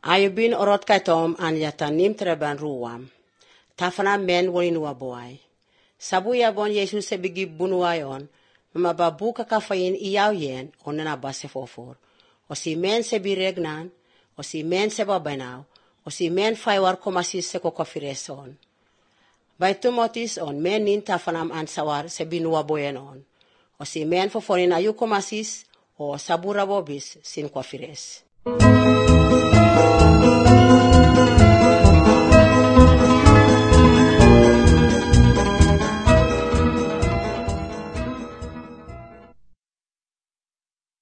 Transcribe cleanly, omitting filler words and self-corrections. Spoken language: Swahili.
Ayubin orot kaitom an yatanim treban ruwam. Tafana men walinua boy. Sabu yabon Jesus se bigi bunuayon, mamababuka kafayin iyaw yen o nanaba se fofor. O si men se biregnan, o si men se babanaw, o si men faywar komasis se kokofireson. By tumotis on men nin tafanam an sawar se binua boyen on. O si men fofonin ayu komasis o sabura bobis sin kofires.